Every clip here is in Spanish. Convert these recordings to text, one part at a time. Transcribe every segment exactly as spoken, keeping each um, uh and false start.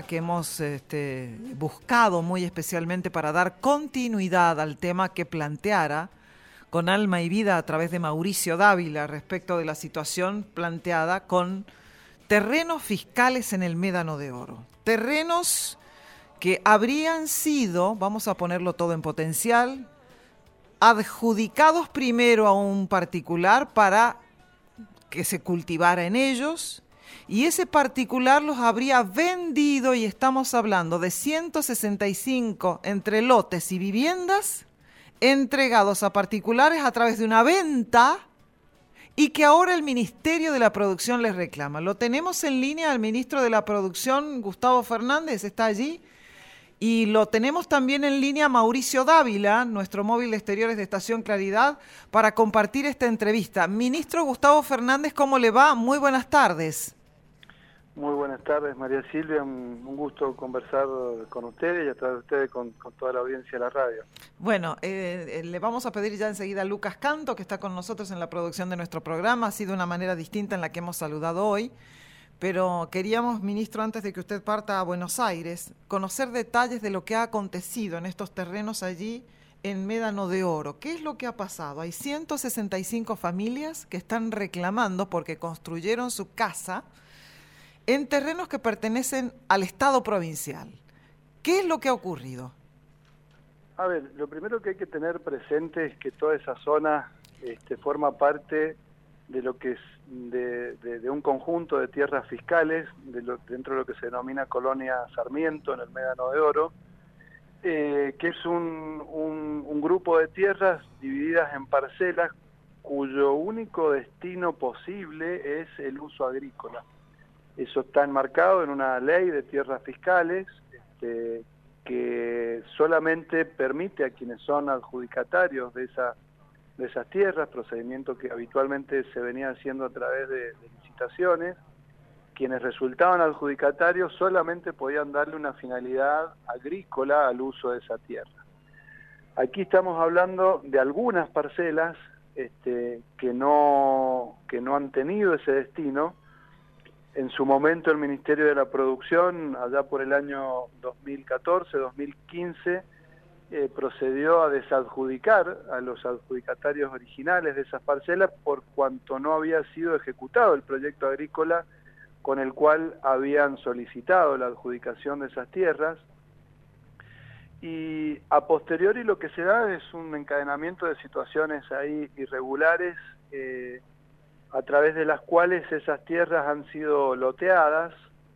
que hemos este, buscado muy especialmente para dar continuidad al tema que planteara con alma y vida a través de Mauricio Dávila respecto de la situación planteada con terrenos fiscales en el Médano de Oro. Terrenos que habrían sido, vamos a ponerlo todo en potencial, adjudicados primero a un particular para que se cultivara en ellos, y ese particular los habría vendido, y estamos hablando de ciento sesenta y cinco entre lotes y viviendas entregados a particulares a través de una venta, y que ahora el Ministerio de la Producción les reclama. Lo tenemos en línea al ministro de la Producción, Gustavo Fernández, está allí. Y lo tenemos también en línea Mauricio Dávila, nuestro móvil de exteriores de Estación Claridad, para compartir esta entrevista. Ministro Gustavo Fernández, ¿cómo le va? Muy buenas tardes. Muy buenas tardes, María Silvia. Un, un gusto conversar con ustedes y a través de ustedes con, con toda la audiencia de la radio. Bueno, eh, le vamos a pedir ya enseguida a Lucas Canto, que está con nosotros en la producción de nuestro programa. Ha sido una manera distinta en la que hemos saludado hoy. Pero queríamos, ministro, antes de que usted parta a Buenos Aires, conocer detalles de lo que ha acontecido en estos terrenos allí en Médano de Oro. ¿Qué es lo que ha pasado? Hay ciento sesenta y cinco familias que están reclamando porque construyeron su casa en terrenos que pertenecen al Estado provincial. ¿Qué es lo que ha ocurrido? A ver, lo primero que hay que tener presente es que toda esa zona este, forma parte de lo que es de, de, de un conjunto de tierras fiscales de lo, dentro de lo que se denomina Colonia Sarmiento en el Médano de Oro, eh, que es un, un, un grupo de tierras divididas en parcelas cuyo único destino posible es el uso agrícola. Eso está enmarcado en una ley de tierras fiscales este, que solamente permite a quienes son adjudicatarios de esa de esas tierras, procedimiento que habitualmente se venía haciendo a través de, de licitaciones, quienes resultaban adjudicatarios solamente podían darle una finalidad agrícola al uso de esa tierra. Aquí estamos hablando de algunas parcelas este, que no, que no han tenido ese destino. En su momento el Ministerio de la Producción, allá por el año dos mil catorce, dos mil quince, Eh, procedió a desadjudicar a los adjudicatarios originales de esas parcelas por cuanto no había sido ejecutado el proyecto agrícola con el cual habían solicitado la adjudicación de esas tierras. Y a posteriori lo que se da es un encadenamiento de situaciones ahí irregulares eh, a través de las cuales esas tierras han sido loteadas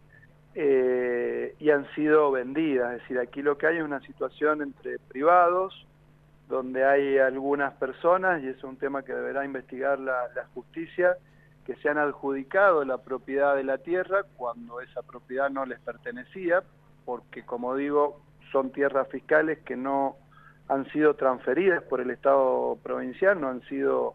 Eh, y han sido vendidas. Es decir, aquí lo que hay es una situación entre privados, donde hay algunas personas, y es un tema que deberá investigar la, la justicia, que se han adjudicado la propiedad de la tierra cuando esa propiedad no les pertenecía, porque, como digo, son tierras fiscales que no han sido transferidas por el Estado provincial, no han sido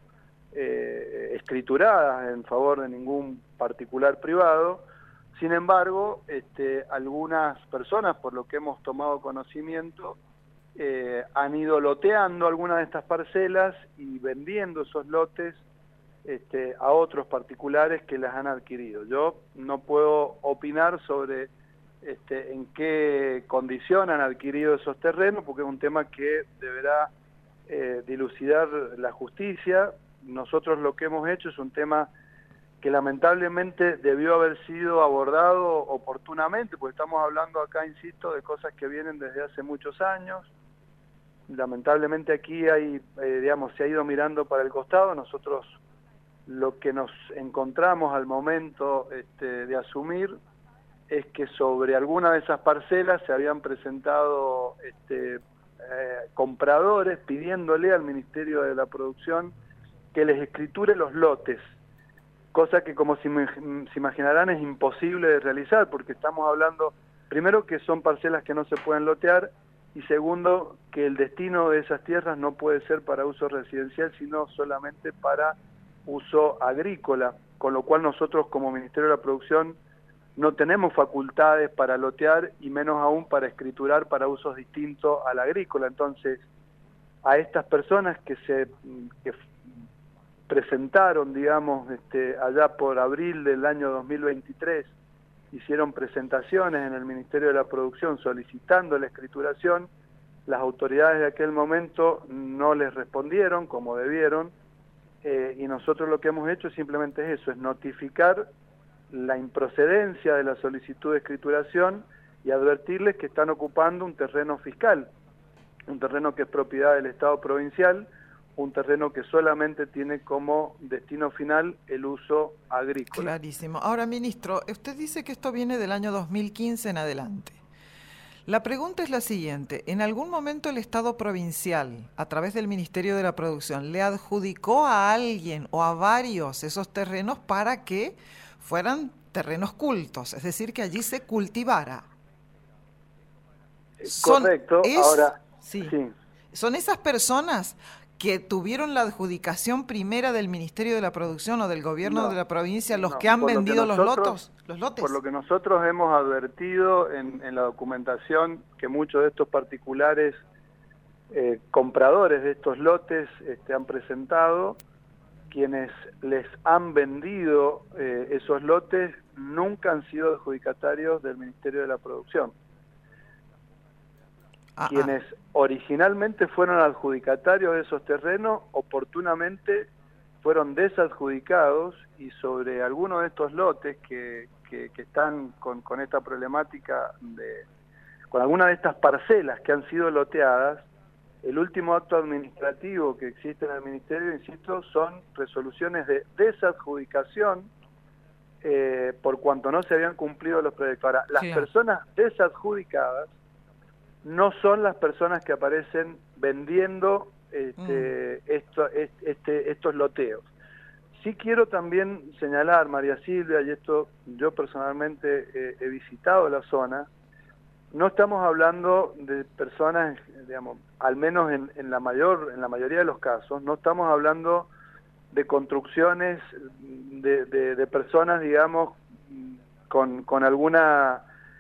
eh, escrituradas en favor de ningún particular privado. Sin embargo, este, algunas personas, por lo que hemos tomado conocimiento, eh, han ido loteando algunas de estas parcelas y vendiendo esos lotes este, a otros particulares que las han adquirido. Yo no puedo opinar sobre este, en qué condición han adquirido esos terrenos, porque es un tema que deberá eh, dilucidar la justicia. Nosotros lo que hemos hecho es un tema que lamentablemente debió haber sido abordado oportunamente, porque estamos hablando acá, insisto, de cosas que vienen desde hace muchos años. Lamentablemente aquí hay, eh, digamos, se ha ido mirando para el costado. Nosotros lo que nos encontramos al momento este, de asumir es que sobre alguna de esas parcelas se habían presentado este, eh, compradores pidiéndole al Ministerio de la Producción que les escriture los lotes, cosa que, como se, se imaginarán, es imposible de realizar, porque estamos hablando, primero, que son parcelas que no se pueden lotear, y segundo, que el destino de esas tierras no puede ser para uso residencial, sino solamente para uso agrícola, con lo cual nosotros como Ministerio de la Producción no tenemos facultades para lotear, y menos aún para escriturar para usos distintos al agrícola. Entonces, a estas personas que se... que presentaron, digamos, este, allá por abril del año dos mil veintitrés hicieron presentaciones en el Ministerio de la Producción solicitando la escrituración. Las autoridades de aquel momento no les respondieron como debieron, eh, y nosotros lo que hemos hecho simplemente es eso, es notificar la improcedencia de la solicitud de escrituración y advertirles que están ocupando un terreno fiscal, un terreno que es propiedad del Estado provincial, un terreno que solamente tiene como destino final el uso agrícola. Clarísimo. Ahora, ministro, usted dice que esto viene del año dos mil quince en adelante. La pregunta es la siguiente: ¿en algún momento el Estado provincial, a través del Ministerio de la Producción, le adjudicó a alguien o a varios esos terrenos para que fueran terrenos cultos, es decir, que allí se cultivara? Correcto. Es, Ahora, sí, sí. ¿son esas personas que tuvieron la adjudicación primera del Ministerio de la Producción o del gobierno No, de la provincia los no, que han por lo que vendido los nosotros- lotos, los lotes? Por lo que nosotros hemos advertido en, en la documentación que muchos de estos particulares eh, compradores de estos lotes este, han presentado, quienes les han vendido eh, esos lotes nunca han sido adjudicatarios del Ministerio de la Producción. Ah, Quienes ah. originalmente fueron adjudicatarios de esos terrenos, oportunamente fueron desadjudicados, y sobre algunos de estos lotes que, que, que están con, con esta problemática, de, con algunas de estas parcelas que han sido loteadas, el último acto administrativo que existe en el Ministerio, insisto, son resoluciones de desadjudicación eh, por cuanto no se habían cumplido los proyectos. Ahora, las Claro. personas desadjudicadas no son las personas que aparecen vendiendo este, mm. esto, este, estos loteos. Sí quiero también señalar, María Silvia, y esto yo personalmente eh, he visitado la zona, no estamos hablando de personas, digamos, al menos en, en la mayor, en la mayoría de los casos, no estamos hablando de construcciones de, de, de personas, digamos, con, con alguna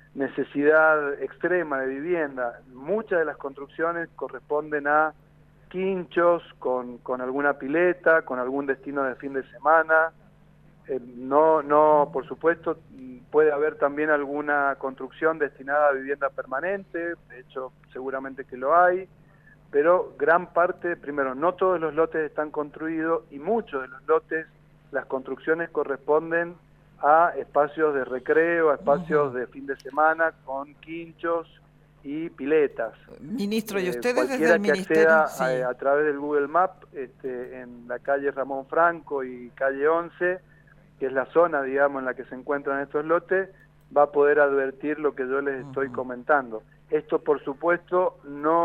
necesidad extrema de vivienda. Muchas de las construcciones corresponden a quinchos con, con alguna pileta, con algún destino de fin de semana. Eh, no, no, por supuesto, puede haber también alguna construcción destinada a vivienda permanente, de hecho seguramente que lo hay, pero gran parte, primero, no todos los lotes están construidos, y muchos de los lotes, las construcciones corresponden a espacios de recreo, a espacios uh-huh. de fin de semana con quinchos y piletas. Ministro, ¿y ustedes eh, desde el que Ministerio? Acceda sí. a, a través del Google Maps, este, en la calle Ramón Franco y calle once, que es la zona, digamos, en la que se encuentran estos lotes, va a poder advertir lo que yo les uh-huh. estoy comentando. Esto, por supuesto,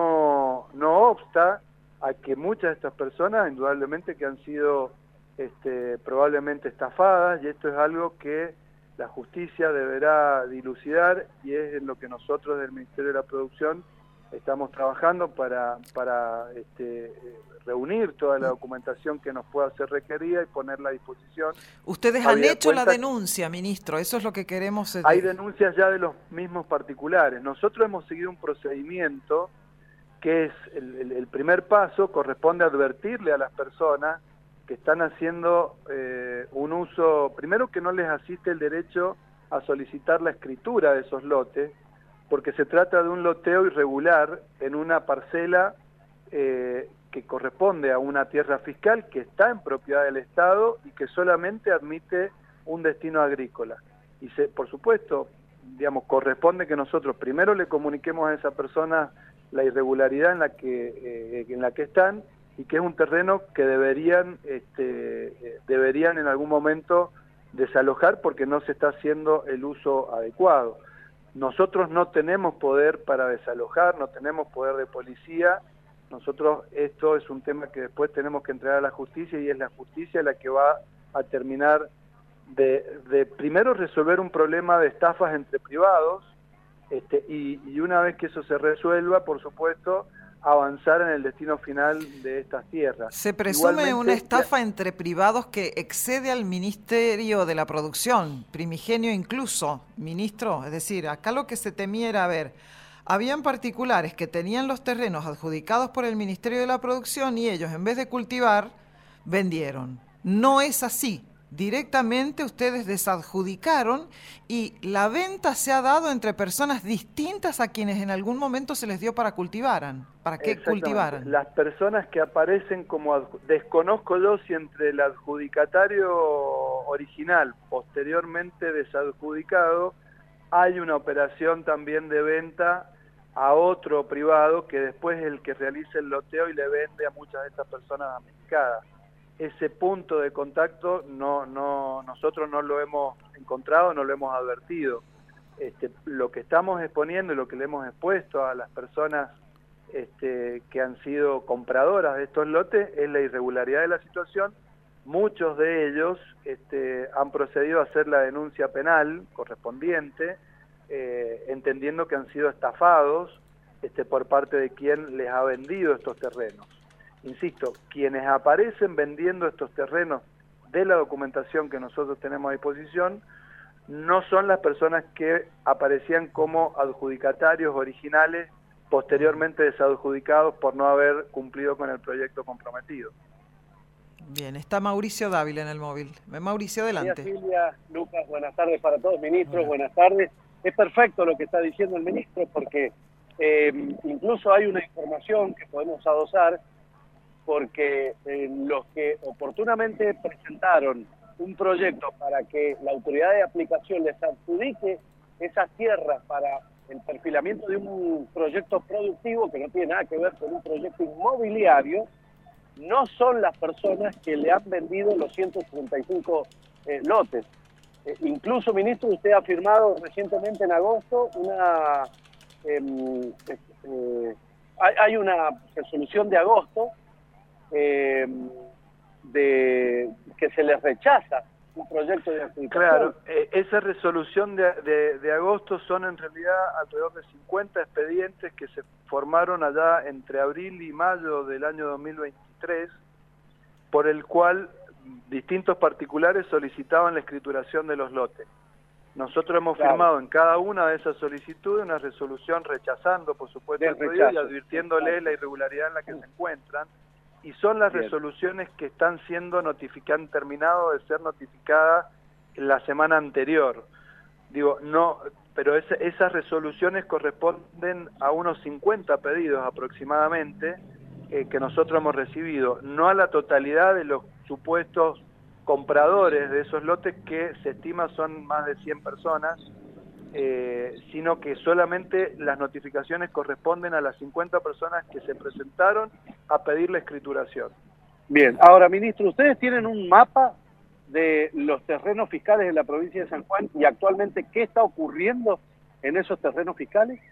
no, no obsta a que muchas de estas personas, indudablemente, que han sido Este, probablemente estafadas, y esto es algo que la justicia deberá dilucidar, y es en lo que nosotros del Ministerio de la Producción estamos trabajando para, para este, reunir toda la documentación que nos pueda ser requerida y ponerla a disposición. Ustedes han hecho la denuncia, ministro, eso es lo que queremos. Hay denuncias ya de los mismos particulares. Nosotros hemos seguido un procedimiento que es el, el, el primer paso, corresponde advertirle a las personas que están haciendo eh, un uso, primero que no les asiste el derecho a solicitar la escritura de esos lotes, porque se trata de un loteo irregular en una parcela eh, que corresponde a una tierra fiscal que está en propiedad del Estado y que solamente admite un destino agrícola. Y se, por supuesto, digamos, corresponde que nosotros primero le comuniquemos a esa persona la irregularidad en la que, eh, en la que están, y que es un terreno que deberían, este, deberían en algún momento desalojar porque no se está haciendo el uso adecuado. Nosotros no tenemos poder para desalojar, no tenemos poder de policía. Nosotros, esto es un tema que después tenemos que entregar a la justicia, y es la justicia la que va a terminar de, de primero resolver un problema de estafas entre privados, este, y, y una vez que eso se resuelva, por supuesto, avanzar en el destino final de estas tierras. Se presume Igualmente, una estafa ya... entre privados que excede al Ministerio de la Producción, primigenio incluso, ministro. Es decir, acá lo que se temía era, a ver, habían particulares que tenían los terrenos adjudicados por el Ministerio de la Producción y ellos, en vez de cultivar, vendieron. No es así. directamente ustedes desadjudicaron y la venta se ha dado entre personas distintas a quienes en algún momento se les dio para cultivaran, para que cultivaran. Las personas que aparecen como, desconozco yo si entre el adjudicatario original, posteriormente desadjudicado, hay una operación también de venta a otro privado que después es el que realiza el loteo y le vende a muchas de estas personas damnificadas. Ese punto de contacto no, no, nosotros no lo hemos encontrado, no lo hemos advertido. Este, lo que estamos exponiendo y lo que le hemos expuesto a las personas este, que han sido compradoras de estos lotes es la irregularidad de la situación. Muchos de ellos este, han procedido a hacer la denuncia penal correspondiente, eh, entendiendo que han sido estafados este, por parte de quien les ha vendido estos terrenos. Insisto, quienes aparecen vendiendo estos terrenos de la documentación que nosotros tenemos a disposición no son las personas que aparecían como adjudicatarios originales, posteriormente desadjudicados por no haber cumplido con el proyecto comprometido. Bien, está Mauricio Dávila en el móvil. Mauricio, adelante. Buenas, Silvia, Lucas, buenas tardes para todos, ministros, Hola. buenas tardes. Es perfecto lo que está diciendo el ministro porque eh, incluso hay una información que podemos adosar porque eh, los que oportunamente presentaron un proyecto para que la autoridad de aplicación les adjudique esas tierras para el perfilamiento de un proyecto productivo que no tiene nada que ver con un proyecto inmobiliario, no son las personas que le han vendido los ciento sesenta y cinco eh, lotes. Eh, incluso, ministro, usted ha firmado recientemente en agosto una... Eh, eh, hay, hay una resolución de agosto eh, de que se les rechaza un proyecto de adjudicación. Claro, eh, esa resolución de, de, de agosto son en realidad alrededor de cincuenta expedientes que se formaron allá entre abril y mayo del año dos mil veintitrés, por el cual distintos particulares solicitaban la escrituración de los lotes. Nosotros hemos claro. firmado en cada una de esas solicitudes una resolución rechazando, por supuesto, el pedido y advirtiéndole la irregularidad en la que se encuentran. Y son las Bien. resoluciones que están siendo notificadas, han terminado de ser notificadas en la semana anterior. Digo, no, pero esa, esas resoluciones corresponden a unos cincuenta pedidos aproximadamente eh, que nosotros hemos recibido, no a la totalidad de los supuestos compradores de esos lotes, que se estima son más de cien personas, eh, sino que solamente las notificaciones corresponden a las cincuenta personas que se presentaron a pedir la escrituración. Bien, ahora, ministro, ¿ustedes tienen un mapa de los terrenos fiscales de la provincia de San Juan y actualmente qué está ocurriendo en esos terrenos fiscales?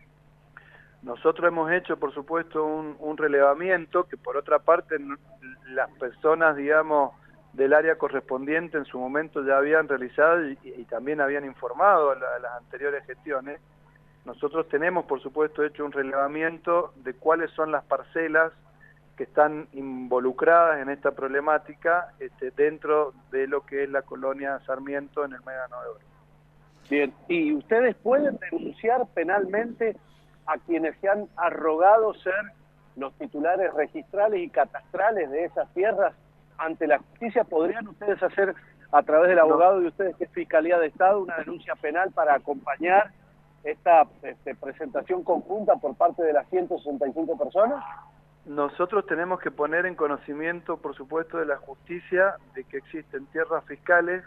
Nosotros hemos hecho, por supuesto, un, un relevamiento que, por otra parte, las personas, digamos, del área correspondiente en su momento ya habían realizado y, y también habían informado a, la, a las anteriores gestiones. Nosotros tenemos, por supuesto, hecho un relevamiento de cuáles son las parcelas que están involucradas en esta problemática este, dentro de lo que es la colonia Sarmiento en el Médano de Oro. Bien, ¿y ustedes pueden denunciar penalmente a quienes se han arrogado ser los titulares registrales y catastrales de esas tierras ante la justicia? ¿Podrían ustedes hacer, a través del abogado no. de ustedes, que es Fiscalía de Estado, una denuncia penal para acompañar esta este, presentación conjunta por parte de las ciento sesenta y cinco personas? Nosotros tenemos que poner en conocimiento, por supuesto, de la justicia de que existen tierras fiscales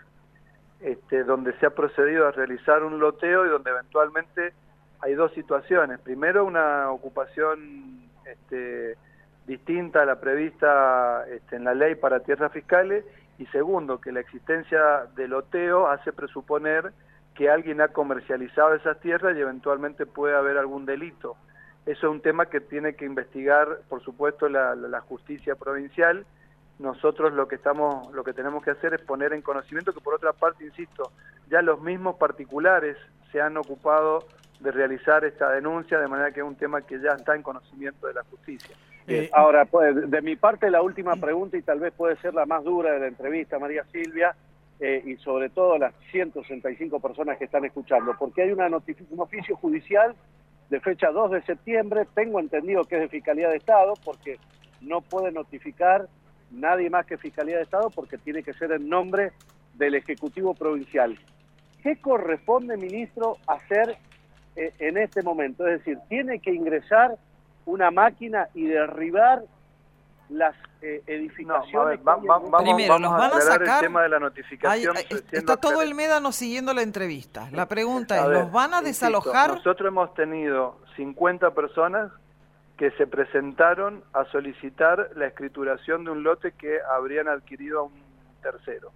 este, donde se ha procedido a realizar un loteo y donde eventualmente hay dos situaciones. Primero, una ocupación este, distinta a la prevista este, en la ley para tierras fiscales, y segundo, que la existencia de loteo hace presuponer que alguien ha comercializado esas tierras y eventualmente puede haber algún delito. Eso es un tema que tiene que investigar, por supuesto, la, la, la justicia provincial. Nosotros lo que estamos, lo que tenemos que hacer es poner en conocimiento que, por otra parte, insisto, ya los mismos particulares se han ocupado de realizar esta denuncia, de manera que es un tema que ya está en conocimiento de la justicia. Eh, Ahora, pues, de mi parte, la última pregunta, y tal vez puede ser la más dura de la entrevista, María Silvia, eh, y sobre todo las ciento sesenta y cinco personas que están escuchando, porque hay una un oficio judicial de fecha dos de septiembre, tengo entendido que es de Fiscalía de Estado, porque no puede notificar nadie más que Fiscalía de Estado, porque tiene que ser en nombre del Ejecutivo Provincial. ¿Qué corresponde, ministro, hacer eh, en este momento? Es decir, ¿tiene que ingresar una máquina y derribar las eh, edificaciones? No, a ver, va, va, vamos, Primero, vamos los van a sacar. El tema de la notificación. Hay, hay, está todo el Médano siguiendo la entrevista. La pregunta es, ver, ¿los van a desalojar? Insisto, nosotros hemos tenido cincuenta personas que se presentaron a solicitar la escrituración de un lote que habrían adquirido a un tercero.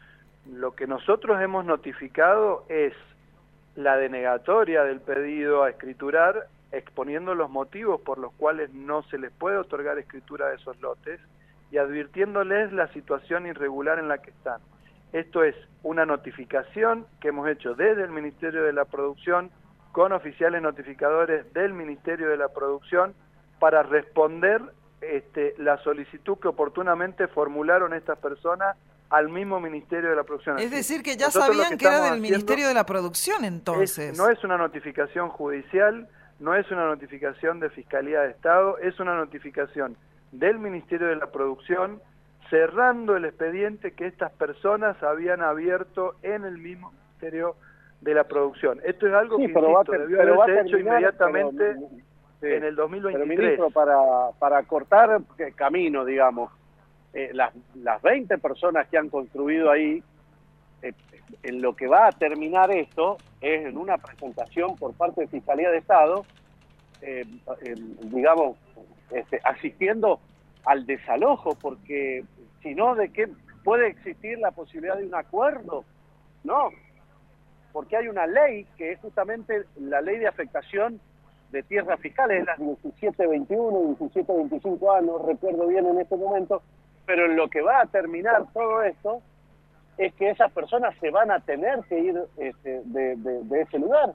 Lo que nosotros hemos notificado es la denegatoria del pedido a escriturar, exponiendo los motivos por los cuales no se les puede otorgar escritura de esos lotes y advirtiéndoles la situación irregular en la que están. Esto es una notificación que hemos hecho desde el Ministerio de la Producción con oficiales notificadores del Ministerio de la Producción para responder este, la solicitud que oportunamente formularon estas personas al mismo Ministerio de la Producción. Es decir, que ya Nosotros sabían que, que era del Ministerio de la Producción, entonces. Es, no es una notificación judicial, no es una notificación de Fiscalía de Estado, es una notificación del Ministerio de la Producción cerrando el expediente que estas personas habían abierto en el mismo Ministerio de la Producción. Esto es algo sí, que, insisto, ter, debió haberse terminar, hecho inmediatamente pero, sí, en el dos mil veintitrés. Pero, ministro, para, para cortar camino, digamos, Eh, las, las veinte personas que han construido ahí, eh, en lo que va a terminar esto es en una presentación por parte de Fiscalía de Estado, eh, eh, digamos, este, asistiendo al desalojo, porque si no, ¿de qué puede existir la posibilidad de un acuerdo? No, porque hay una ley que es justamente la ley de afectación de tierras fiscales, es la diecisiete veintiuno, diecisiete veinticinco A, no recuerdo bien en este momento, pero en lo que va a terminar todo esto es que esas personas se van a tener que ir este, de, de, de ese lugar.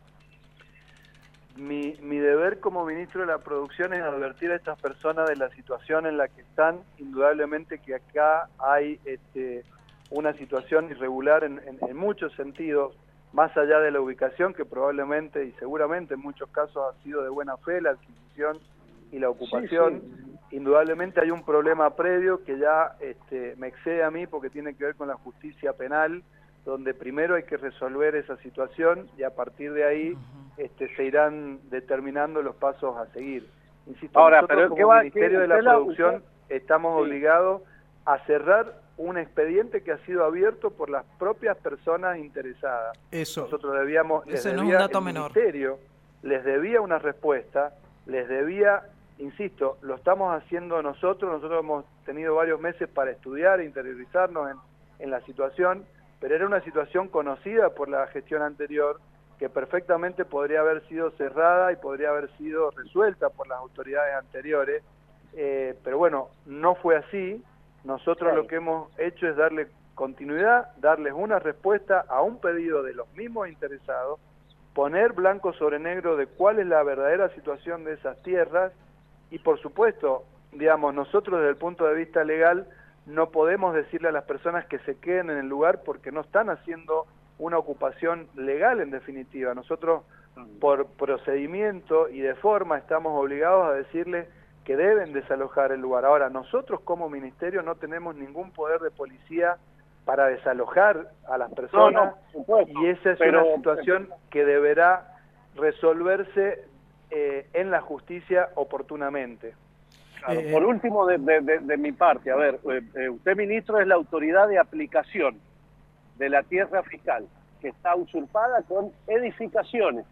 Mi, mi deber como ministro de la Producción es advertir a estas personas de la situación en la que están. Indudablemente que acá hay este, una situación irregular en, en, en muchos sentidos, más allá de la ubicación, que probablemente y seguramente en muchos casos ha sido de buena fe la adquisición y la ocupación. Sí, sí. Indudablemente hay un problema previo que ya este, me excede a mí porque tiene que ver con la justicia penal, donde primero hay que resolver esa situación y a partir de ahí este, se irán determinando los pasos a seguir. Insisto, Ahora, nosotros pero como ¿qué va, Ministerio qué, de la usted Producción usted? estamos sí. obligados a cerrar un expediente que ha sido abierto por las propias personas interesadas. Eso. Nosotros debíamos, les Ese debía, no es un dato el menor. Ministerio les debía una respuesta, les debía... Insisto, lo estamos haciendo nosotros, nosotros hemos tenido varios meses para estudiar e interiorizarnos en, en la situación, pero era una situación conocida por la gestión anterior, que perfectamente podría haber sido cerrada y podría haber sido resuelta por las autoridades anteriores, eh, pero bueno, no fue así. Nosotros lo que hemos hecho es darle continuidad, darles una respuesta a un pedido de los mismos interesados, poner blanco sobre negro de cuál es la verdadera situación de esas tierras. Y por supuesto, digamos, nosotros desde el punto de vista legal no podemos decirle a las personas que se queden en el lugar porque no están haciendo una ocupación legal en definitiva. Nosotros por procedimiento y de forma estamos obligados a decirles que deben desalojar el lugar. Ahora, nosotros como ministerio no tenemos ningún poder de policía para desalojar a las personas no, no, y esa es pero, una situación que deberá resolverse Eh, en la justicia oportunamente. Claro, eh, por último, de, de, de, de mi parte, a ver, eh, usted, ministro, es la autoridad de aplicación de la tierra fiscal, que está usurpada con edificaciones.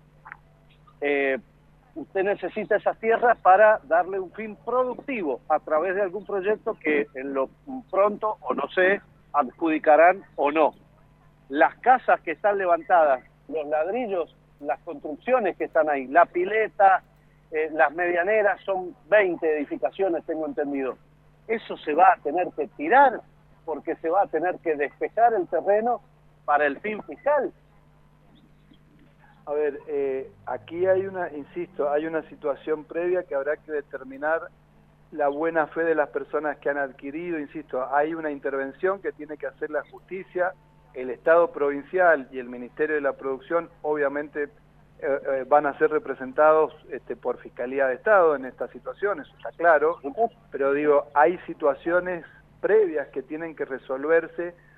Eh, usted necesita esas tierras para darle un fin productivo a través de algún proyecto que en lo pronto, o no sé, adjudicarán o no. Las casas que están levantadas, los ladrillos, las construcciones que están ahí, la pileta, eh, las medianeras, son veinte edificaciones, tengo entendido. Eso se va a tener que tirar porque se va a tener que despejar el terreno para el fin fiscal. A ver, eh, aquí hay una, insisto, hay una situación previa que habrá que determinar la buena fe de las personas que han adquirido, insisto, hay una intervención que tiene que hacer la justicia. El Estado provincial y el Ministerio de la Producción obviamente eh, eh, van a ser representados este, por Fiscalía de Estado en esta situación, eso está claro, pero digo, hay situaciones previas que tienen que resolverse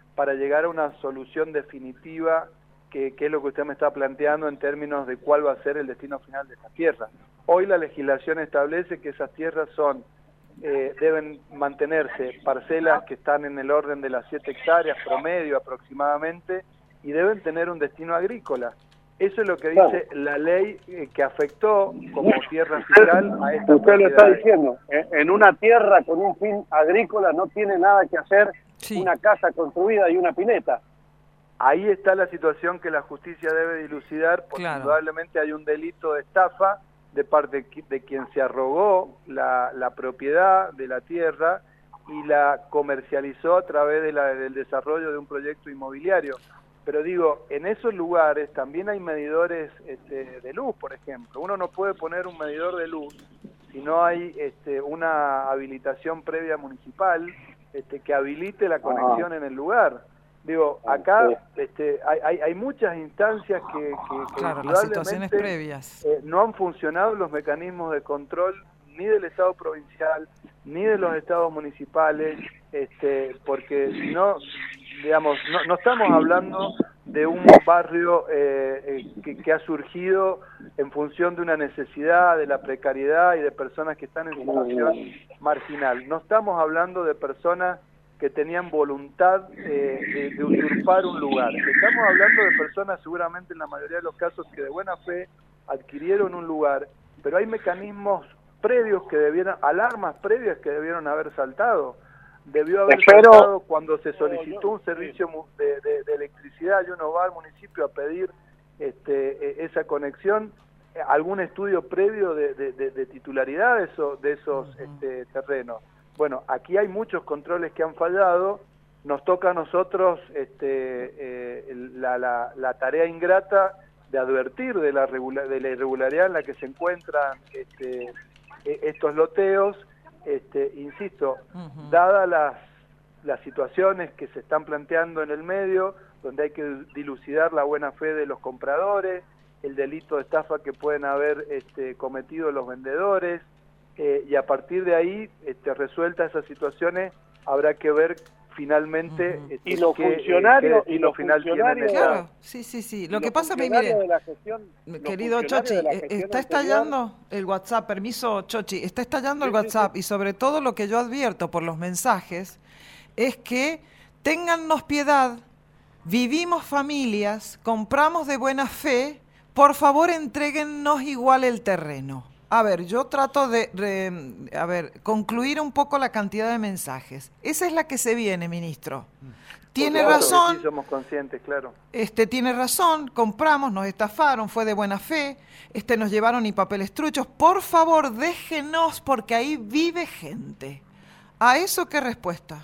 para llegar a una solución definitiva, que, que es lo que usted me está planteando en términos de cuál va a ser el destino final de esas tierras. Hoy la legislación establece que esas tierras son eh, deben mantenerse parcelas que están en el orden de las siete hectáreas promedio aproximadamente, y deben tener un destino agrícola. Eso es lo que dice la ley eh, que afectó como tierra fiscal a esta Usted lo está diciendo, en una tierra con un fin agrícola no tiene nada que hacer sí. una casa construida y una pileta. Ahí está la situación que la justicia debe dilucidar, porque claro. indudablemente hay un delito de estafa de parte de quien se arrogó la, la propiedad de la tierra y la comercializó a través de la, del desarrollo de un proyecto inmobiliario. Pero digo, en esos lugares también hay medidores este, de luz, por ejemplo. Uno no puede poner un medidor de luz si no hay este, una habilitación previa municipal este, que habilite la conexión ah. en el lugar. Digo, acá este, hay, hay, hay muchas instancias que, que, que claro, las situaciones previas. Eh, no han funcionado los mecanismos de control ni del Estado provincial ni de los estados municipales, este, porque si no, digamos, no, no estamos hablando de un barrio eh, eh, que, que ha surgido en función de una necesidad, de la precariedad y de personas que están en situación marginal. No estamos hablando de personas que tenían voluntad eh, de, de usurpar un lugar. Estamos hablando de personas, seguramente en la mayoría de los casos, que de buena fe adquirieron un lugar, pero hay mecanismos previos que debieron, alarmas previas que debieron haber saltado. Debió haber Espero... saltado cuando se solicitó un servicio de, de, de electricidad y uno va al municipio a pedir este, esa conexión, algún estudio previo de, de, de, de titularidad de esos, de esos uh-huh. este, terrenos. Bueno, aquí hay muchos controles que han fallado, nos toca a nosotros este, eh, la, la, la tarea ingrata de advertir de la, regula de la irregularidad en la que se encuentran este, estos loteos, este, insisto, uh-huh. dadas las, las situaciones que se están planteando en el medio, donde hay que dilucidar la buena fe de los compradores, el delito de estafa que pueden haber este, cometido los vendedores, Eh, y a partir de ahí, este, resueltas esas situaciones, habrá que ver finalmente uh-huh. este, y los funcionarios y lo final tienen claro, sí, sí, sí. Lo que pasa, mire, de la gestión, querido Chochi, está estallando el WhatsApp, permiso, Chochi, está estallando sí, el WhatsApp sí, sí. y sobre todo lo que yo advierto por los mensajes es que téngannos piedad, vivimos familias, compramos de buena fe, por favor entréguennos igual el terreno. A ver, yo trato de, de a ver, concluir un poco la cantidad de mensajes. Esa es la que se viene, ministro. Tiene claro, razón. Sí, somos conscientes, claro. Este tiene razón, compramos, nos estafaron, fue de buena fe, este nos llevaron y papeles truchos. Por favor, déjenos porque ahí vive gente. ¿A eso qué respuesta?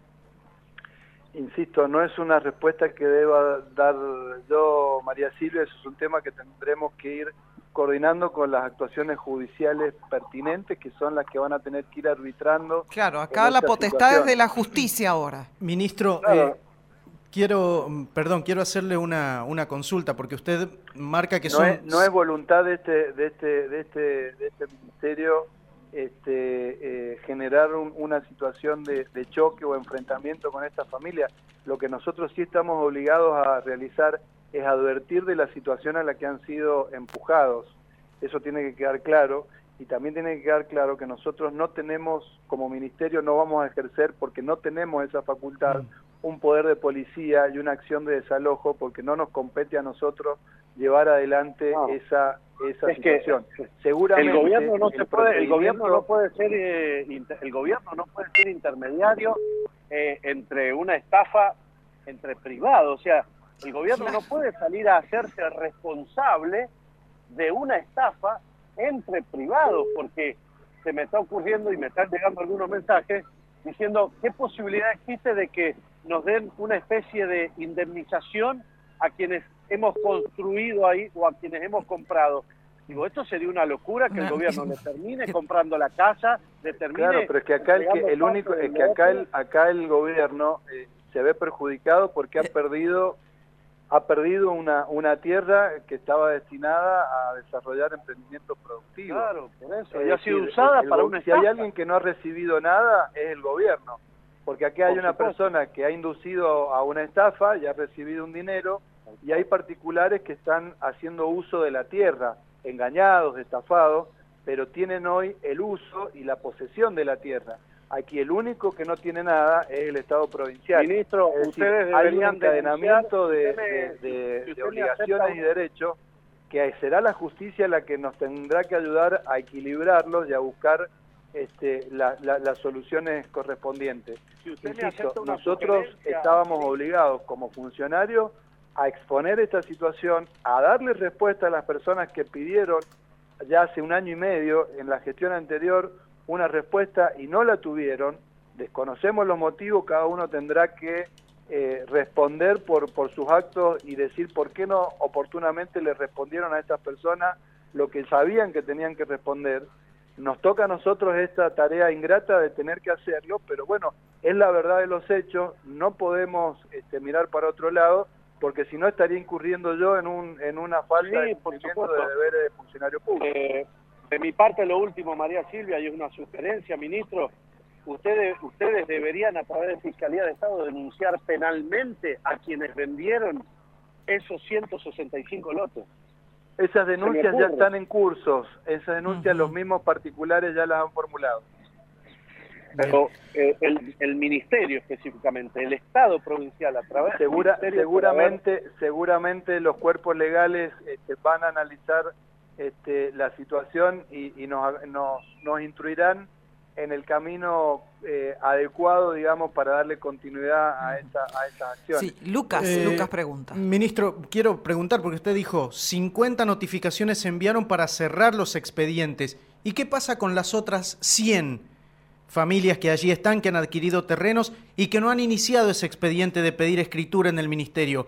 Insisto, no es una respuesta que deba dar yo, María Silvia, eso es un tema que tendremos que ir coordinando con las actuaciones judiciales pertinentes, que son las que van a tener que ir arbitrando. Claro, acá la potestad situación. es de la justicia ahora. Ministro, claro. eh, quiero, perdón, quiero hacerle una, una consulta, porque usted marca que no son... Es, no es voluntad de este, de este, de este, de este ministerio este, eh, generar un, una situación de, de choque o enfrentamiento con esta familia. Lo que nosotros sí estamos obligados a realizar es advertir de la situación a la que han sido empujados. Eso tiene que quedar claro, y también tiene que quedar claro que nosotros no tenemos, como ministerio, no vamos a ejercer, porque no tenemos esa facultad, un poder de policía y una acción de desalojo, porque no nos compete a nosotros llevar adelante no. esa esa es situación. Que, Seguramente el gobierno no se puede, el gobierno no puede ser, eh, inter, el gobierno no puede ser intermediario eh, entre una estafa entre privados, o sea. El gobierno no puede salir a hacerse responsable de una estafa entre privados, porque se me está ocurriendo y me están llegando algunos mensajes diciendo qué posibilidad existe de que nos den una especie de indemnización a quienes hemos construido ahí o a quienes hemos comprado. Digo, esto sería una locura que el gobierno le termine comprando la casa, le termine... Claro, pero es que acá el, que, el único, es que acá el, acá el gobierno eh, se ve perjudicado porque ha perdido... ha perdido una, una tierra que estaba destinada a desarrollar emprendimientos productivos. Claro, por eso. Y ha sido usada el, para el, una Si hay alguien que no ha recibido nada, es el gobierno. porque aquí hay Por una supuesto. persona que ha inducido a una estafa y ha recibido un dinero, y hay particulares que están haciendo uso de la tierra, engañados, estafados, pero tienen hoy el uso y la posesión de la tierra. Aquí el único que no tiene nada es el Estado provincial. Ministro, Es decir, ustedes hay un deberían encadenamiento de, denunciar, de, usted me- de- si de usted me obligaciones acepta y derechos, que será la justicia la que nos tendrá que ayudar a equilibrarlos y a buscar este, la- la- las soluciones correspondientes. Si usted me Insisto, acepta una nosotros sugerencia, estábamos ministro. obligados como funcionarios a exponer esta situación, a darle respuesta a las personas que pidieron ya hace un año y medio en la gestión anterior una respuesta y no la tuvieron. Desconocemos los motivos, cada uno tendrá que eh, responder por, por sus actos y decir por qué no oportunamente le respondieron a estas personas lo que sabían que tenían que responder. Nos toca a nosotros esta tarea ingrata de tener que hacerlo, pero bueno, es la verdad de los hechos, no podemos este, mirar para otro lado, porque si no estaría incurriendo yo en un en una falta Sí, de por cumplimiento supuesto. de deberes de funcionario público. Eh, de mi parte, lo último, María Silvia, y es una sugerencia, ministro. Ustedes, ustedes deberían, a través de Fiscalía de Estado, denunciar penalmente a quienes vendieron esos ciento sesenta y cinco lotes. Esas denuncias ya ocurre. están en cursos, esas denuncias Ujú. los mismos particulares ya las han formulado. Pero eh, el, el ministerio específicamente, el Estado provincial, a través Segura, del ministerio, seguramente, seguramente los cuerpos legales este, van a analizar este, la situación y, y nos, nos, nos instruirán en el camino eh, adecuado, digamos, para darle continuidad a, esta, a estas acciones. Sí, Lucas, Eh, Lucas pregunta. Ministro, quiero preguntar, porque usted dijo, cincuenta notificaciones se enviaron para cerrar los expedientes. ¿Y qué pasa con las otras cien familias que allí están, que han adquirido terrenos y que no han iniciado ese expediente de pedir escritura en el ministerio?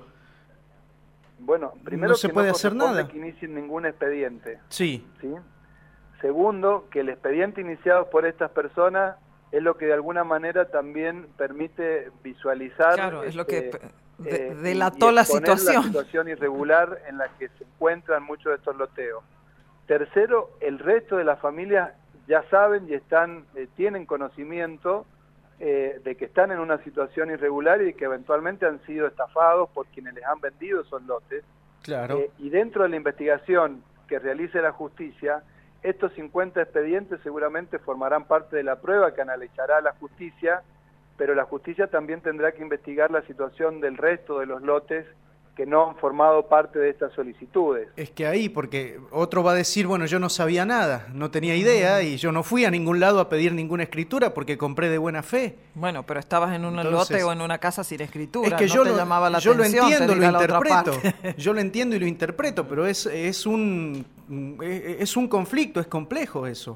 Bueno, primero No se que puede no hacer corresponde nada. que inicien ningún expediente. Sí. ¿Sí? Segundo, que el expediente iniciado por estas personas es lo que de alguna manera también permite visualizar... Claro, es lo que este, de- eh, delató y, y la exponer situación. la situación irregular en la que se encuentran muchos de estos loteos. Tercero, el resto de las familias ya saben y están eh, tienen conocimiento eh, de que están en una situación irregular y que eventualmente han sido estafados por quienes les han vendido esos lotes. Claro. Eh, y dentro de la investigación que realice la justicia, estos cincuenta expedientes seguramente formarán parte de la prueba que analizará la justicia, pero la justicia también tendrá que investigar la situación del resto de los lotes que no han formado parte de estas solicitudes. Es que ahí, porque otro va a decir, bueno, yo no sabía nada, no tenía idea y yo no fui a ningún lado a pedir ninguna escritura porque compré de buena fe. Bueno, pero estabas en un Entonces, lote o en una casa sin escritura, Es que no yo, te lo, llamaba la yo lo atención, te entiendo, lo dirá la otra interpreto, parte. yo lo entiendo y lo interpreto, pero es, es, un, es un conflicto, es complejo eso.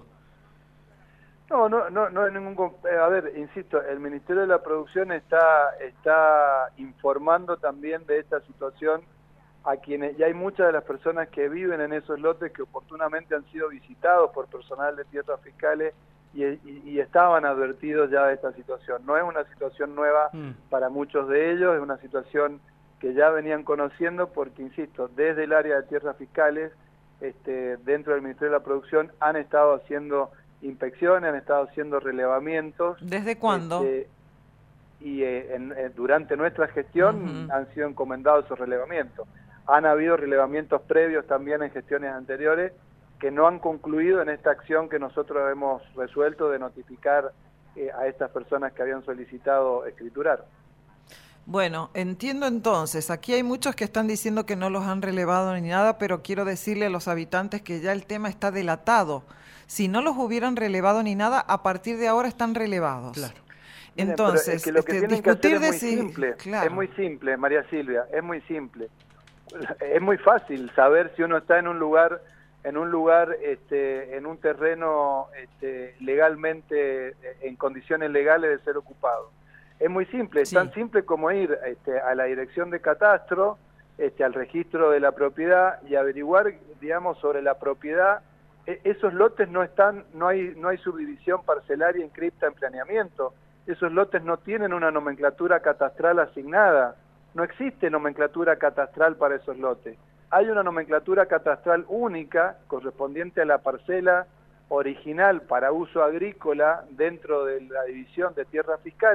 No, no, no, no hay ningún... com- eh, A ver, insisto, el Ministerio de la Producción está, está informando también de esta situación a quienes, y hay muchas de las personas que viven en esos lotes que oportunamente han sido visitados por personal de tierras fiscales y, y- y estaban advertidos ya de esta situación. No es una situación nueva Mm. para muchos de ellos, es una situación que ya venían conociendo porque, insisto, desde el área de tierras fiscales, este, dentro del Ministerio de la Producción han estado haciendo inspecciones, han estado haciendo relevamientos. ¿Desde cuándo? Este, y eh, en- eh, durante nuestra gestión Ujú. han sido encomendados esos relevamientos. Han habido relevamientos previos también en gestiones anteriores que no han concluido en esta acción que nosotros hemos resuelto de notificar eh, a estas personas que habían solicitado escriturar. Bueno, entiendo entonces, aquí hay muchos que están diciendo que no los han relevado ni nada, pero quiero decirle a los habitantes que ya el tema está delatado. Si no los hubieran relevado ni nada, a partir de ahora están relevados. Claro. Miren, Entonces, pero es que lo que este, tienen que hacer discutir es de muy si... simple, Claro. es muy simple, María Silvia, es muy simple. Es muy fácil saber si uno está en un lugar, en un lugar, este, en un terreno este, legalmente, en condiciones legales de ser ocupado. Es muy simple, es Sí. tan simple como ir este, a la dirección de catastro, este, al registro de la propiedad y averiguar, digamos, sobre la propiedad. E- esos lotes no están, no hay, no hay subdivisión parcelaria inscripta en planeamiento. Esos lotes no tienen una nomenclatura catastral asignada. No existe nomenclatura catastral para esos lotes. Hay una nomenclatura catastral única correspondiente a la parcela original para uso agrícola dentro de la división de tierras fiscales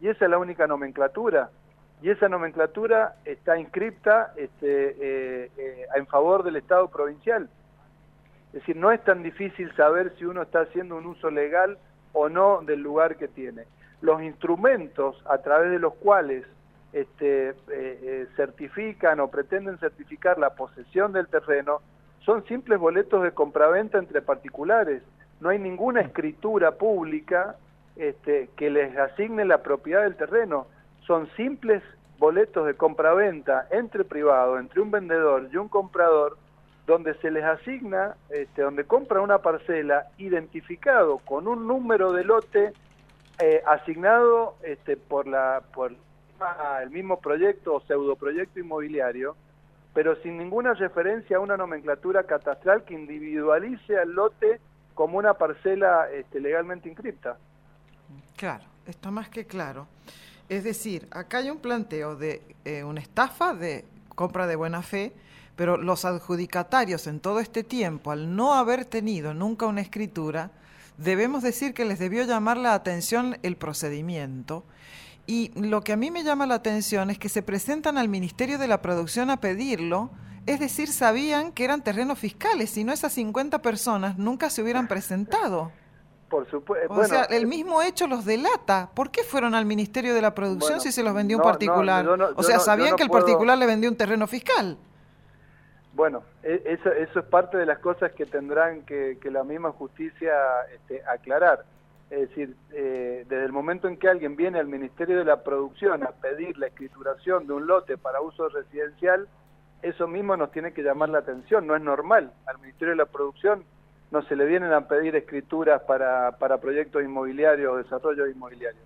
y esa es la única nomenclatura, y esa nomenclatura está inscripta este, eh, eh, en favor del Estado provincial. Es decir, no es tan difícil saber si uno está haciendo un uso legal o no del lugar que tiene. Los instrumentos a través de los cuales este, eh, eh, certifican o pretenden certificar la posesión del terreno son simples boletos de compraventa entre particulares. No hay ninguna escritura pública este, que les asigne la propiedad del terreno. Son simples boletos de compraventa entre privados, entre un vendedor y un comprador, donde se les asigna, este, donde compra una parcela identificado con un número de lote eh, asignado este, por, la, por el mismo proyecto o pseudoproyecto inmobiliario, pero sin ninguna referencia a una nomenclatura catastral que individualice al lote como una parcela este, legalmente inscripta. Claro, está más que claro. Es decir, acá hay un planteo de eh, una estafa de compra de buena fe, pero los adjudicatarios en todo este tiempo, al no haber tenido nunca una escritura, debemos decir que les debió llamar la atención el procedimiento. Y lo que a mí me llama la atención es que se presentan al Ministerio de la Producción a pedirlo, es decir, sabían que eran terrenos fiscales, si no esas cincuenta personas nunca se hubieran presentado. Por supuesto. O Bueno, sea, el mismo hecho los delata. ¿Por qué fueron al Ministerio de la Producción bueno, si se los vendió no, un particular? No, no, o sea, no, sabían no que el puedo... particular le vendió un terreno fiscal. Bueno, eso, eso es parte de las cosas que tendrán que, que la misma justicia este, aclarar. Es decir, eh, desde el momento en que alguien viene al Ministerio de la Producción a pedir la escrituración de un lote para uso residencial, eso mismo nos tiene que llamar la atención. No es normal. Al Ministerio de la Producción no se le vienen a pedir escrituras para, para proyectos inmobiliarios o desarrollos inmobiliarios.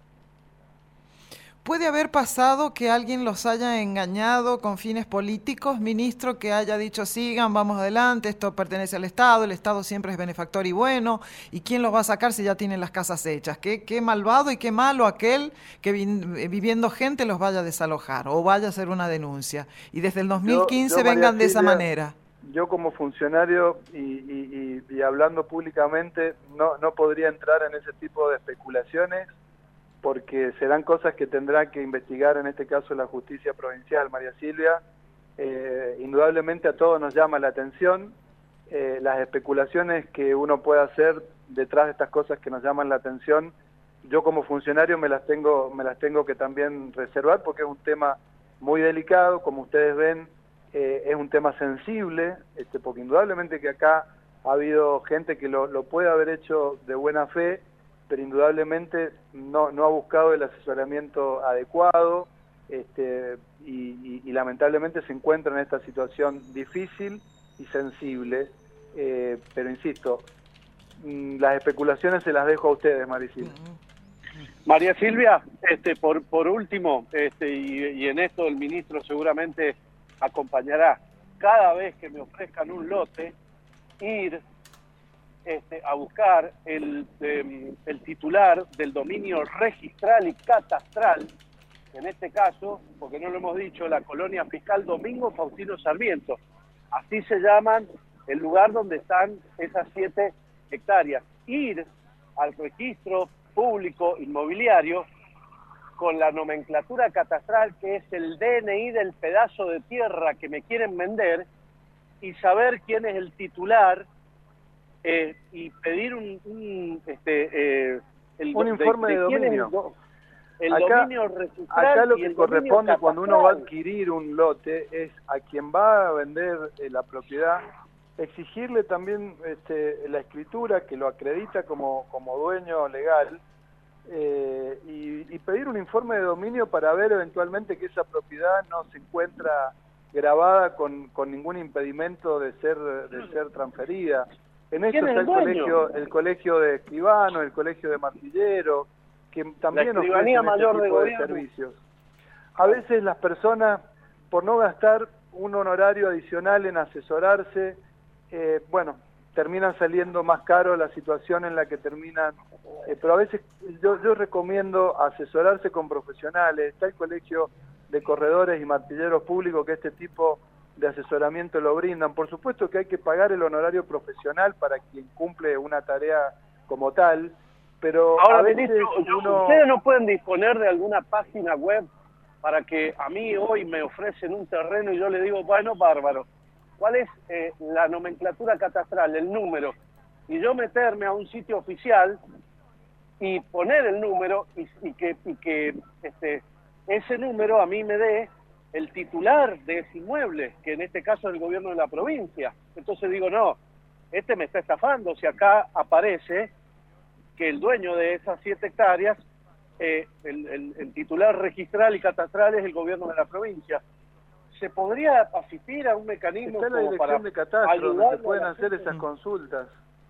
¿Puede haber pasado que alguien los haya engañado con fines políticos, ministro, que haya dicho sigan, vamos adelante, esto pertenece al Estado, el Estado siempre es benefactor y bueno, y quién los va a sacar si ya tienen las casas hechas? ¿Qué, qué malvado y qué malo aquel que vi, viviendo gente los vaya a desalojar o vaya a hacer una denuncia? Y desde el dos mil quince yo, yo, vengan de esa manera. Yo como funcionario y, y, y, y hablando públicamente no, no podría entrar en ese tipo de especulaciones, porque serán cosas que tendrá que investigar en este caso la justicia provincial, María Silvia. Eh, indudablemente a todos nos llama la atención eh, las especulaciones que uno puede hacer detrás de estas cosas que nos llaman la atención. Yo como funcionario me las tengo, me las tengo que también reservar porque es un tema muy delicado, como ustedes ven, eh, es un tema sensible, este, porque indudablemente que acá ha habido gente que lo, lo puede haber hecho de buena fe, pero indudablemente no, no ha buscado el asesoramiento adecuado este, y, y, y lamentablemente se encuentra en esta situación difícil y sensible, eh, pero insisto, las especulaciones se las dejo a ustedes, María Silvia. María Silvia, este, por, por último, este, y, y en esto el ministro seguramente acompañará, cada vez que me ofrezcan un lote, ir Este, a buscar el, eh, el titular del dominio registral y catastral, en este caso, porque no lo hemos dicho, la colonia fiscal Domingo Faustino Sarmiento. Así se llaman el lugar donde están esas siete hectáreas. Ir al registro público inmobiliario con la nomenclatura catastral, que es el D N I del pedazo de tierra que me quieren vender, y saber quién es el titular. Eh, y pedir un, un, este, eh, el, un informe de, de, de dominio. El, el acá, dominio registral acá lo y que el corresponde cuando uno va a adquirir un lote es a quien va a vender eh, la propiedad, exigirle también este, la escritura que lo acredita como, como dueño legal eh, y, y pedir un informe de dominio para ver eventualmente que esa propiedad no se encuentra grabada con, con ningún impedimento de ser, de ser transferida. En esto está el, el colegio, el colegio de escribanos, el colegio de martilleros, que también ofrecen mayor este tipo de, de servicios. A veces las personas, por no gastar un honorario adicional en asesorarse, eh, bueno, terminan saliendo más caro la situación en la que terminan. Eh, pero a veces yo, yo recomiendo asesorarse con profesionales. Está el colegio de corredores y martilleros públicos que este tipo de asesoramiento lo brindan. Por supuesto que hay que pagar el honorario profesional para quien cumple una tarea como tal, pero Ahora, a veces ministro, uno... ¿ustedes no pueden disponer de alguna página web para que a mí hoy me ofrecen un terreno y yo le digo, bueno, bárbaro, ¿cuál es eh, la nomenclatura catastral, el número? Y yo meterme a un sitio oficial y poner el número y, y que, y que este, ese número a mí me dé el titular de ese inmueble, que en este caso es el gobierno de la provincia. Entonces digo, no, este me está estafando, si acá aparece que el dueño de esas siete hectáreas, eh, el, el, el titular registral y catastral es el gobierno de la provincia. ¿Se podría asistir a un mecanismo está la como para dirección de catastro donde se pueden hacer gente? esas consultas?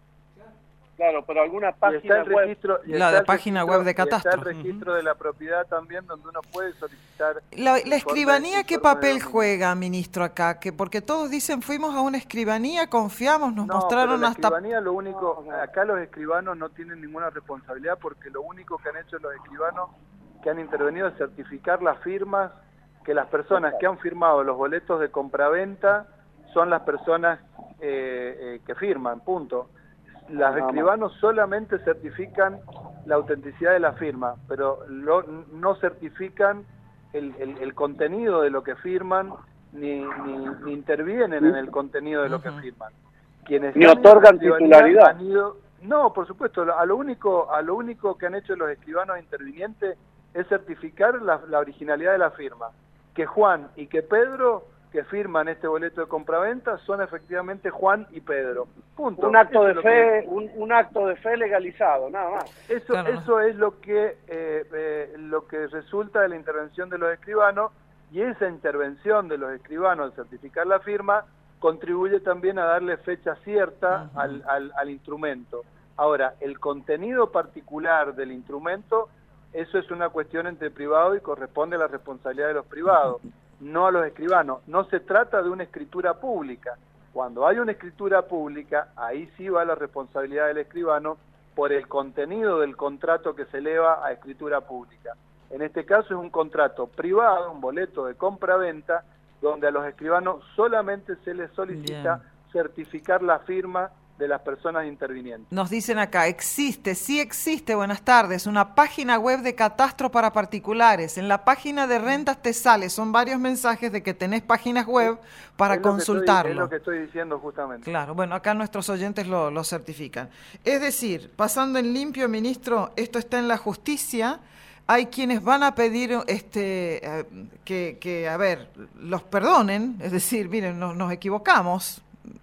Claro, pero alguna Y está página el web. registro, y La está de el página registro- web de y está catastro. el registro de la propiedad también, donde uno puede solicitar... La, la informes- escribanía, ¿qué informes de papel dominio. juega, ministro, acá? Que porque todos dicen, fuimos a una escribanía, confiamos, nos No, mostraron pero la hasta... escribanía lo único, No, no. acá los escribanos no tienen ninguna responsabilidad porque lo único que han hecho los escribanos que han intervenido es certificar las firmas, que las personas que han firmado los boletos de compraventa son las personas eh, eh, que firman, punto. Las escribanos solamente certifican la autenticidad de la firma, pero lo, no certifican el, el, el contenido de lo que firman, ni, ni, ni intervienen en el contenido de lo que Ujú. firman. Quienes Ni han ido a la otorgan escribanía titularidad. han ido- no, por supuesto, a lo único, a lo único que han hecho los escribanos intervinientes es certificar la, la originalidad de la firma. Que Juan y que Pedro, que firman este boleto de compraventa, son efectivamente Juan y Pedro. Punto. Un acto Eso de es lo que- fe, un, un acto de fe legalizado, nada más. eso, Claro, no. eso es lo que eh, eh, lo que resulta de la intervención de los escribanos, y esa intervención de los escribanos al certificar la firma contribuye también a darle fecha cierta Ujú. al, al, al instrumento. Ahora, el contenido particular del instrumento, eso es una cuestión entre privados y corresponde a la responsabilidad de los privados, no a los escribanos. No se trata de una escritura pública. Cuando hay una escritura pública, ahí sí va la responsabilidad del escribano por el contenido del contrato que se eleva a escritura pública. En este caso es un contrato privado, un boleto de compra-venta, donde a los escribanos solamente se les solicita Bien. certificar la firma de las personas intervinientes. Nos dicen acá, existe, sí existe, buenas tardes, una página web de catastro para particulares. En la página de rentas te sale, son varios mensajes de que tenés páginas web para Es lo que estoy- consultarlo. es lo que estoy diciendo justamente. Claro, bueno, acá nuestros oyentes lo, lo certifican. Es decir, pasando en limpio, ministro, esto está en la justicia. Hay quienes van a pedir este eh, que, que, a ver, los perdonen, es decir, miren, nos, nos equivocamos.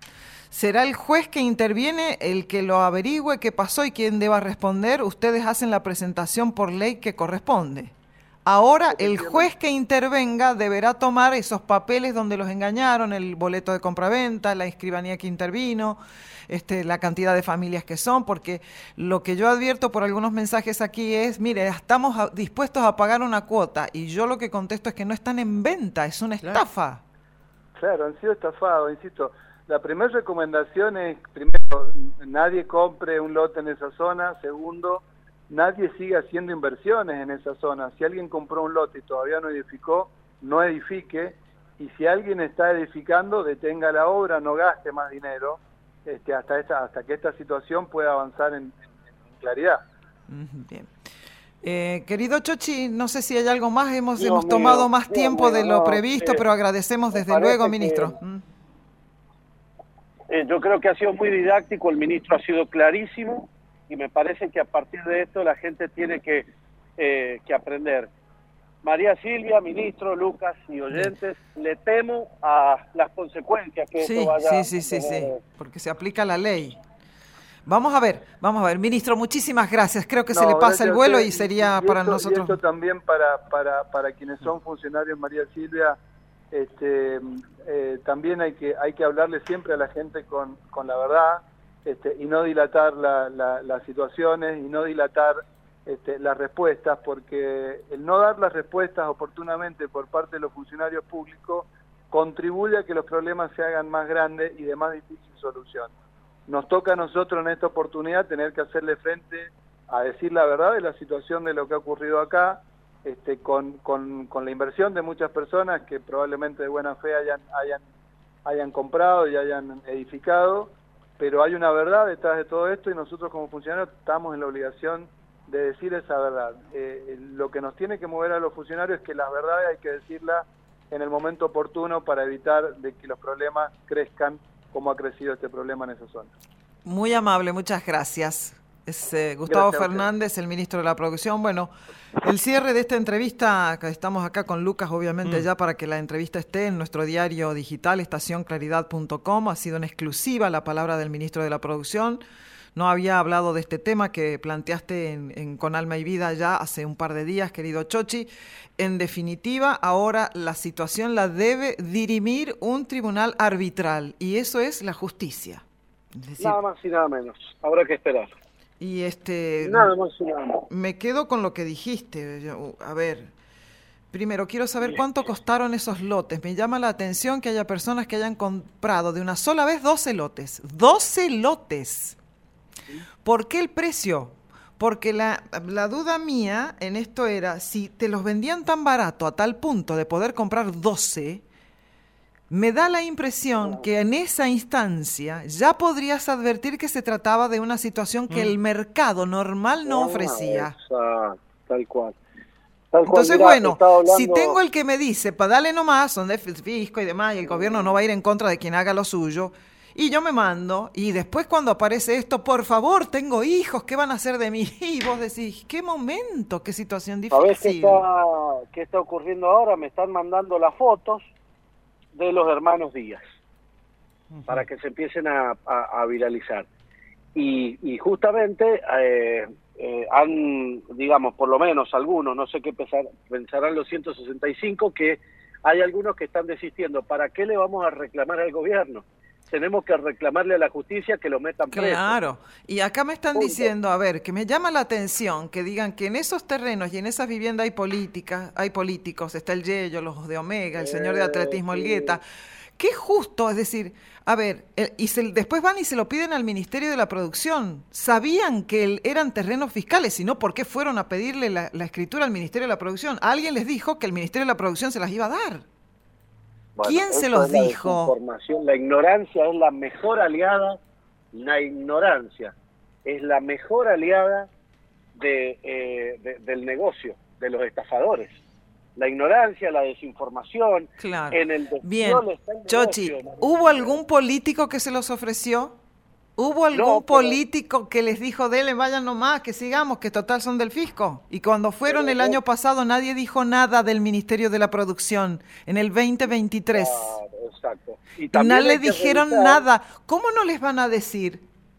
¿Será el juez que interviene el que lo averigüe qué pasó y quién deba responder? Ustedes hacen la presentación por ley que corresponde. Ahora el juez que intervenga deberá tomar esos papeles donde los engañaron, el boleto de compraventa, la escribanía que intervino, este, la cantidad de familias que son, porque lo que yo advierto por algunos mensajes aquí es, mire, estamos a- dispuestos a pagar una cuota, y yo lo que contesto es que no están en venta, es una Claro. estafa. Claro, han sido estafados, insisto. La primera recomendación es, primero, nadie compre un lote en esa zona. Segundo, nadie siga haciendo inversiones en esa zona. Si alguien compró un lote y todavía no edificó, no edifique. Y si alguien está edificando, detenga la obra, no gaste más dinero este, hasta, esta, hasta que esta situación pueda avanzar en, en- en claridad. Ujú, bien. Eh, querido Chochi, no sé si hay algo más, hemos, Dios hemos mío, tomado más Dios tiempo mío, de lo no, previsto, eh, pero agradecemos me desde parece luego, que- ministro. Mm. Eh, yo creo que ha sido muy didáctico, el ministro ha sido clarísimo y me parece que a partir de esto la gente tiene que, eh, que aprender. María Silvia, ministro, Lucas y oyentes, le temo a las consecuencias que Sí, esto vaya sí, sí, a sí, sí, tener. porque se aplica la ley. Vamos a ver, vamos a ver. Ministro, muchísimas gracias. Creo que se No, le pasa gracias el a vuelo usted. y sería Y- y para esto- nosotros... Y esto también para, para, para quienes son funcionarios, María Silvia, este, eh, también hay que hay que hablarle siempre a la gente con, con la verdad, este, y no dilatar la, la- las situaciones y no dilatar este, las respuestas, porque el no dar las respuestas oportunamente por parte de los funcionarios públicos contribuye a que los problemas se hagan más grandes y de más difícil solución. Nos toca a nosotros en esta oportunidad tener que hacerle frente a decir la verdad de la situación de lo que ha ocurrido acá, este, con, con, con la inversión de muchas personas que probablemente de buena fe hayan, hayan, hayan comprado y hayan edificado, pero hay una verdad detrás de todo esto y nosotros como funcionarios estamos en la obligación de decir esa verdad. Eh, lo que nos tiene que mover a los funcionarios es que las verdades hay que decirlas en el momento oportuno para evitar de que los problemas crezcan como ha crecido este problema en esa zona. Muy amable, muchas gracias. Es eh, Gustavo Gracias Fernández, el ministro de la Producción. Bueno, el cierre de esta entrevista, que estamos acá con Lucas, obviamente, mm. ya para que la entrevista esté en nuestro diario digital, estación claridad punto com, ha sido en exclusiva la palabra del ministro de la Producción. No había hablado de este tema que planteaste en, en Con Alma y Vida ya hace un par de días, querido Chochi. En definitiva, ahora la situación la debe dirimir un tribunal arbitral, y eso es la justicia. Es decir, nada más y nada menos. Habrá que esperar. Y este, nada más y nada menos. Me quedo con lo que dijiste. Yo, a ver, primero quiero saber cuánto costaron esos lotes. Me llama la atención que haya personas que hayan comprado de una sola vez doce lotes. ¡doce lotes! ¿Por qué el precio? Porque la, la duda mía en esto era, si te los vendían tan barato a tal punto de poder comprar doce, me da la impresión que en esa instancia ya podrías advertir que se trataba de una situación que mm. el mercado normal no ofrecía. Exacto, tal cual. Tal Entonces, cual, mira, bueno, hablando... si tengo el que me dice, pa, dale nomás, son de fisco y demás, y el gobierno no va a ir en contra de quien haga lo suyo, y yo me mando, y después cuando aparece esto, por favor, tengo hijos, ¿qué van a hacer de mí? Y vos decís, qué momento, qué situación difícil. ¿Sabés qué está, qué está ocurriendo ahora? Me están mandando las fotos de los hermanos Díaz, uh-huh. para que se empiecen a, a, a viralizar. Y, y justamente eh, eh, han, digamos, por lo menos algunos, no sé qué pensar, pensarán los ciento sesenta y cinco, que hay algunos que están desistiendo. ¿Para qué le vamos a reclamar al gobierno? Tenemos que reclamarle a la justicia que lo metan preso. Claro, y acá me están Punto. diciendo, a ver, que me llama la atención que digan que en esos terrenos y en esas viviendas hay políticas, hay políticos, está el Yello, los de Omega, el señor de atletismo, el Guetta. Qué justo, es decir, a ver, eh, y se, después van y se lo piden al Ministerio de la Producción. Sabían que el, eran terrenos fiscales, si no, ¿por qué fueron a pedirle la, la escritura al Ministerio de la Producción? Alguien les dijo que el Ministerio de la Producción se las iba a dar. Bueno, ¿quién se los la dijo? La ignorancia es la mejor aliada, la ignorancia es la mejor aliada de, eh, de, del negocio, de los estafadores. La ignorancia, la desinformación. Claro. En el Bien, está el Chochi, negocio, ¿hubo algún político que se los ofreció? ¿Hubo algún no, pero... político que les dijo, dele, vayan nomás, que sigamos, que total son del fisco? Y cuando fueron pero, el año pasado nadie dijo nada del Ministerio de la Producción, en el veinte veintitrés. Claro, exacto. Y no le dijeron revisar... nada. ¿Cómo no les van a decir?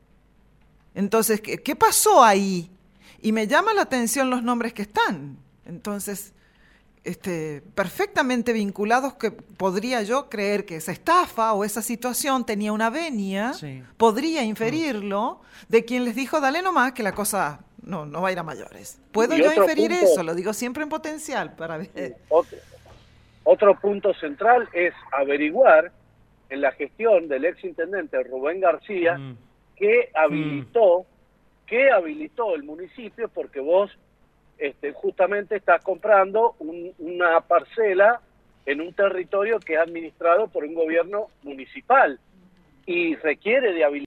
Entonces, ¿qué, qué pasó ahí? Y me llama la atención los nombres que están. Entonces... Este, perfectamente vinculados, que podría yo creer que esa estafa o esa situación tenía una venia, sí. podría inferirlo de quien les dijo, dale nomás que la cosa no, no va a ir a mayores. ¿Puedo yo inferir punto, eso? Lo digo siempre en potencial. Para ver. Otro, otro punto central es averiguar en la gestión del exintendente Rubén García mm. que habilitó, mm. que habilitó el municipio, porque vos Este, justamente estás comprando un, una parcela en un territorio que es administrado por un gobierno municipal y requiere de habilitación.